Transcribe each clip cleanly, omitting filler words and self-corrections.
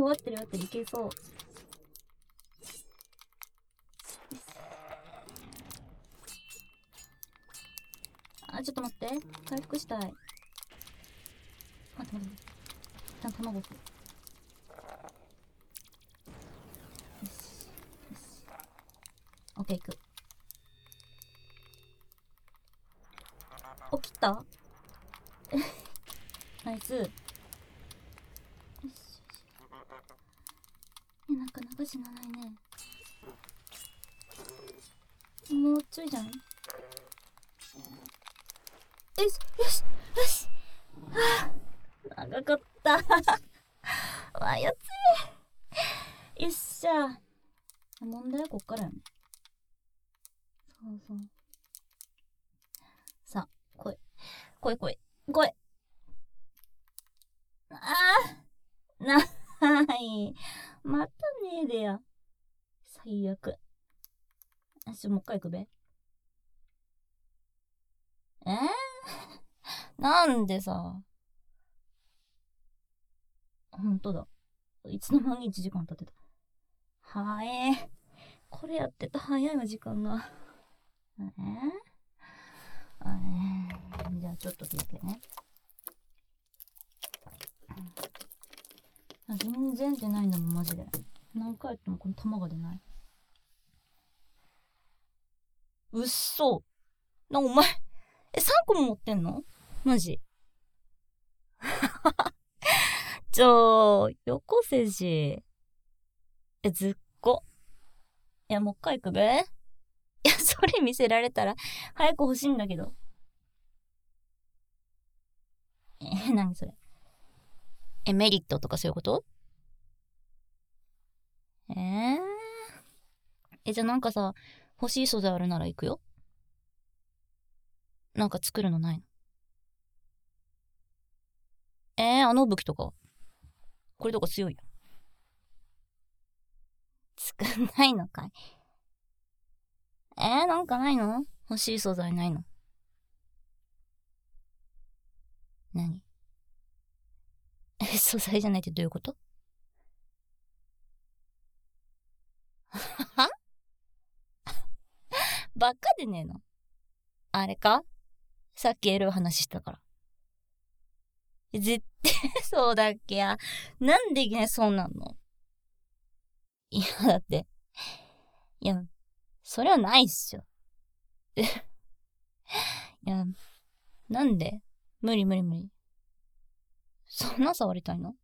わってるいけそう。あ、ちょっと待って。回復したい。待って。一旦卵置く。よし。オッケー、いく。起きたナイス。よし。なんか流しなないね。もうちょいじゃん。よしよしよし。長かったわ、やつい。よっしゃ。問題はこっからよね。そう。さあ、来い。ない。またねえでや。最悪。よし、もう一回行くべ。なんでさ。ほんとだ。いつの間に1時間経ってた。はえ。これやってた早いわ、時間が。じゃあちょっと休憩ね。全然出ないんだもん、マジで。何回やってもこの玉が出ない。うっそ。お前、3個も持ってんの？マジ。よこせし。ずっこ。いや、もう一回行くべ。いや、それ見せられたら早く欲しいんだけど。何それ。メリットとかそういうこと？じゃあなんかさ、欲しい素材あるなら行くよ。なんか作るのないの？あの武器とか。これとか強いよ。作んないのかい。なんかないの？欲しい素材ないの？何？素材じゃないってどういうこと？はバカでねえの？あれか？さっきエロい話したから。絶対そうだっけや。なんでいきなりそうなんの？いや、だって。いや、それはないっしょ。いや、なんで？無理。そんな触りたいの？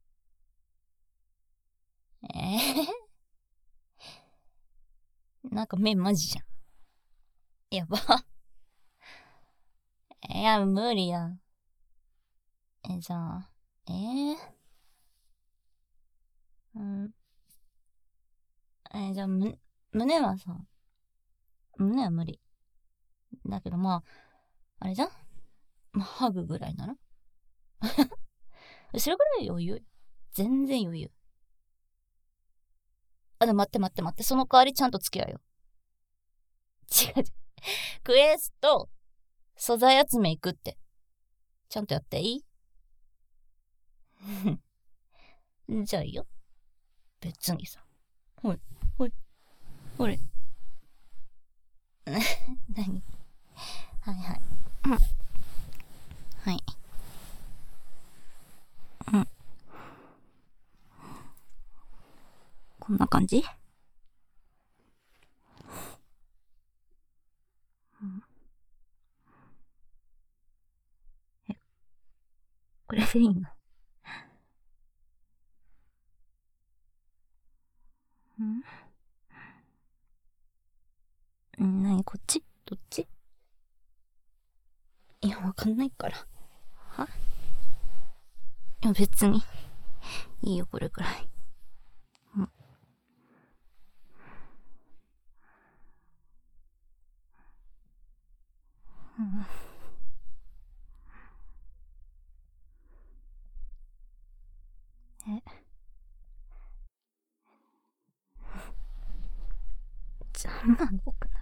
なんか目マジじゃん。やば。いや、無理や。じゃあ、うん。じゃあ、胸はさ、胸は無理。だけどまあ、あれじゃん？まあ、ハグぐらいなら後ろぐらい余裕。全然余裕。でも待って。その代わりちゃんと付き合うよ。違う。クエスト、素材集め行くって。ちゃんとやっていい？じゃあいいよ。別にさ。ほれ。何？はい。はい。こんな感じ？これでいいの？何こっち？どっち？いや、わかんないから。いや、別に。いいよ、これくらい。邪魔動くな。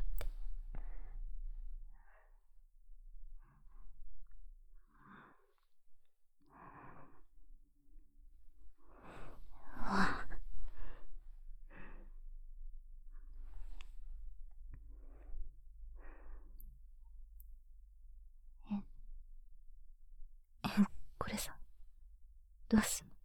どうすんの？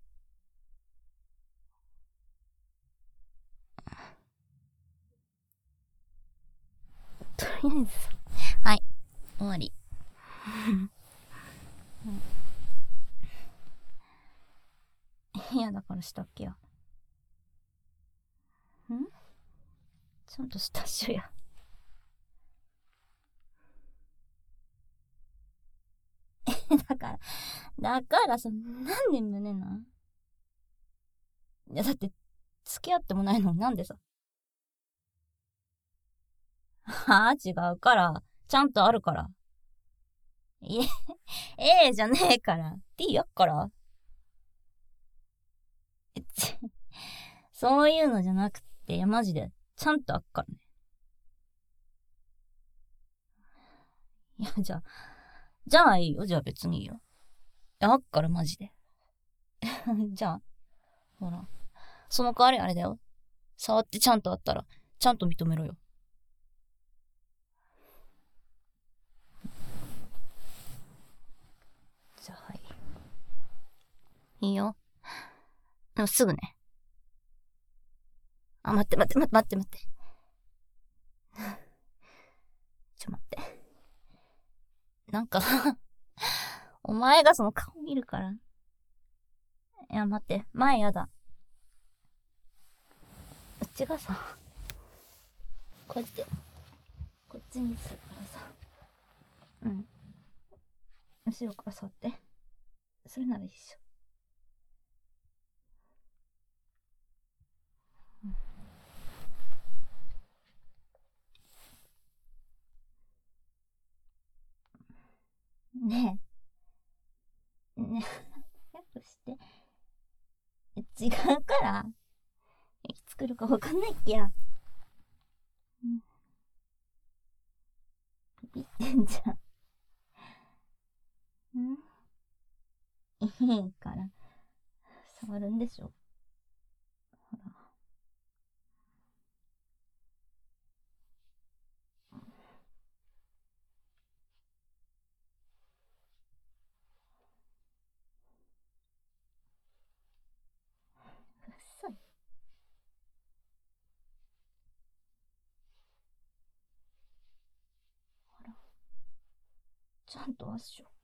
とりあえずさ、はい、終わり。嫌だからしたっけや。ちゃんとしたっしょや。だからさ、なんで胸なん？いや、だって、付き合ってもないのになんでさ。違うから。ちゃんとあるから。いえ、じゃねえから。D やっから。そういうのじゃなくて、いや、マジで、ちゃんとあっからね。いや、じゃあいいよ。じゃあ別にいいよ。あっからマジで。じゃあ、ほら。その代わりあれだよ。触ってちゃんとあったら、ちゃんと認めろよ。じゃあ、はい。いいよ。でもすぐね。待って。待って。なんかお前がその顔見るから。いや、待って。前やだ。うちがさ、こうやって、こっちにするからさ。うん。後ろから触って。それなら一緒。ねえ。ねえ。早くして。違うから。いつ来るかわかんないっけや。ビビってんじゃん。いいから。触るんでしょ。ほら。うっさい。ほら。ちゃんとわっしょ。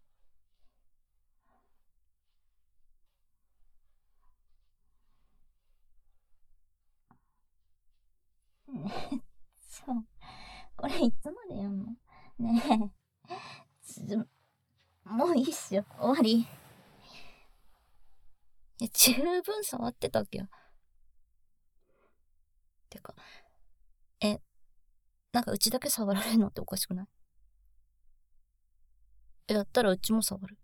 ねえ、これいつまでやんの？ねえ、もういいっしょ。終わり。十分触ってたっけよ。てか、なんかうちだけ触られるのっておかしくない？だったらうちも触る。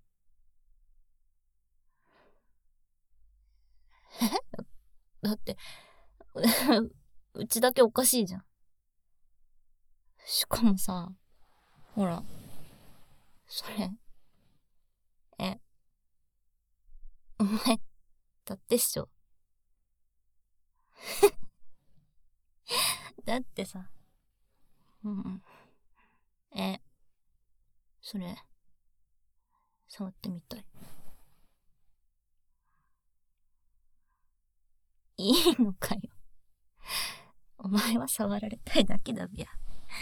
だって、うちだけおかしいじゃん。しかもさ、ほら、それ、え、お前、だってっしょ。だってさ、うん。え、それ、触ってみたい。いいのかよ。お前は触られたいだけだべや。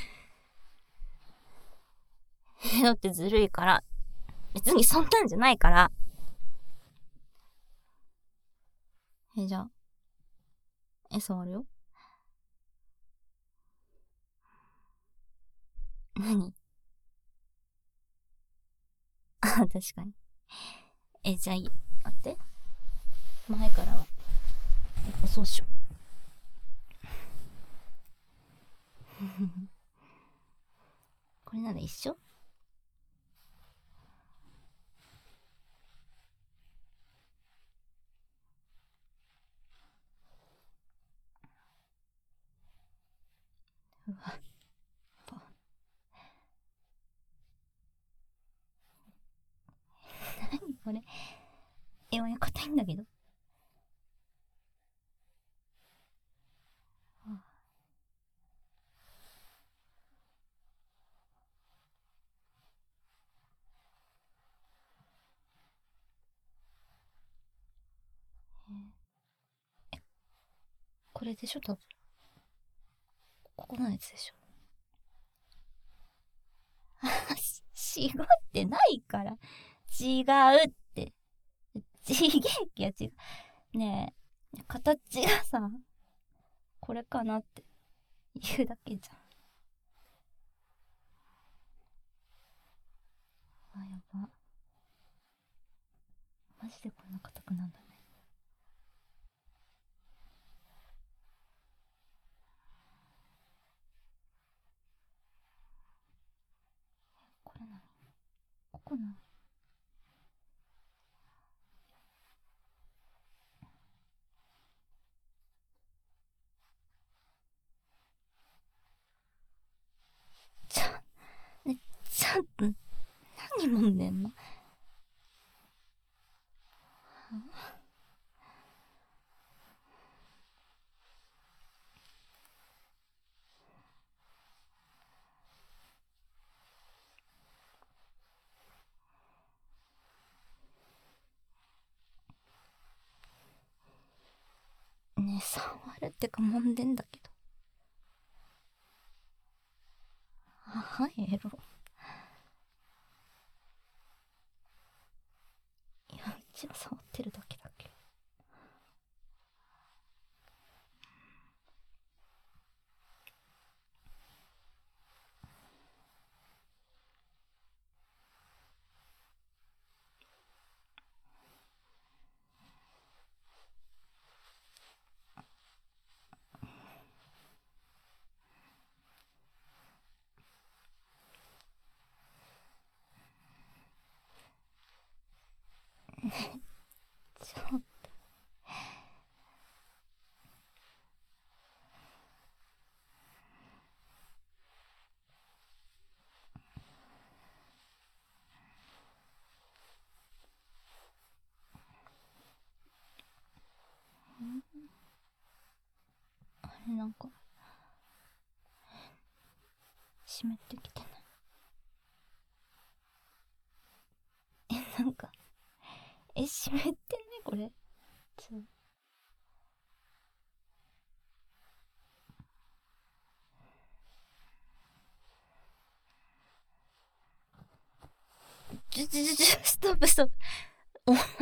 だってずるいから。別にそんなんじゃないから。じゃあ、触るよ。何？確かに。じゃあいい。待って。前からは。そうしよう。これなら一緒？うわ。何これ。親硬いんだけど。 これでしょ多分。ここのやつでしょ。しごってないから。違うって。ちげえきや違う。ねえ、形がさ、これかなって言うだけじゃん。あ、やば。マジでこんな硬くなんだね。これ何？ここ何？ね、ちゃんと、何飲んでんの？ねえ、触るってか揉んでんだけど。はエロ。いや、うちは触ってるだけだけど。ちょっと。あれなんか、湿ってきてない？なんか、湿ってね、これ。ストップストップ。お前、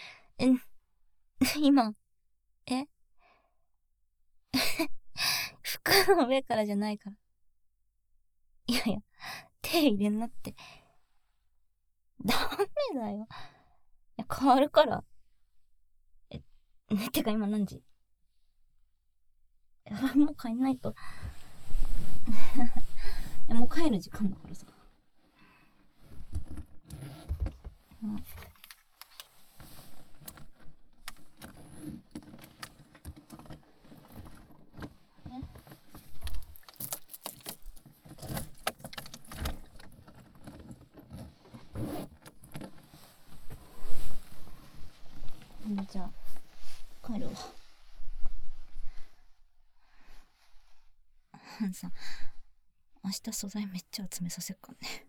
今、え服の上からじゃないから。いやいや、手入れんなって。ダメだよ。いや、変わるから。てか今何時？もう帰んないと。もう帰る時間だからさ。うん。じゃあ、帰るわ。さ、明日素材めっちゃ集めさせっかんね。